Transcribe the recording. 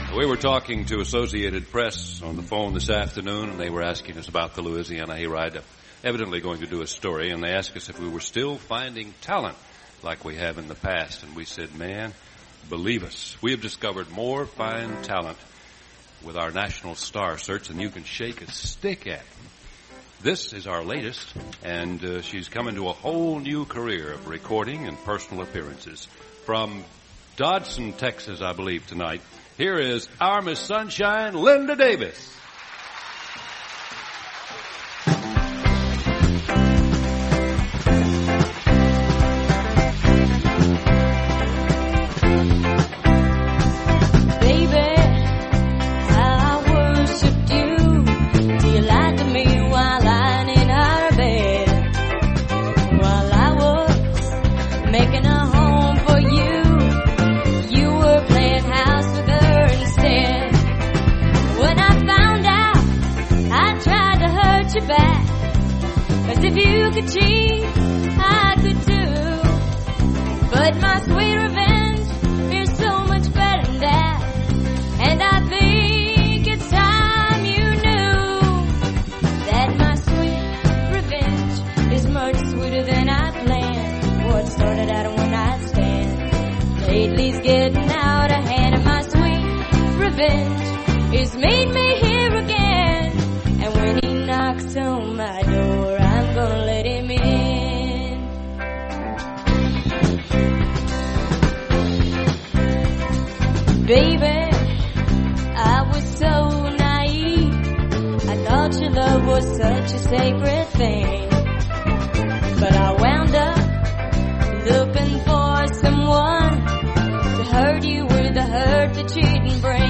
We were talking to Associated Press on the phone this afternoon, and they were asking us about the Louisiana Hayride. Evidently going to do a story, and they asked us if we were still finding talent like we have in the past. And we said, man, believe us, we have discovered more fine talent with our National Star Search than you can shake a stick at. This is our latest, and she's come into a whole new career of recording and personal appearances. From Dodson, Texas, I believe, tonight, here is our Miss Sunshine, Linda Davis. If you could cheat, I could too. But my sweet revenge is so much better than that. And I think it's time you knew that my sweet revenge is much sweeter than I planned. What started out a one-night stand lately's getting out of hand. And my sweet revenge is made me here again. And when he knocks on my door, I'm gonna let him in. Baby, I was so naive. I thought your love was such a sacred thing. But I wound up looking for someone to hurt you with the hurt that cheating brings.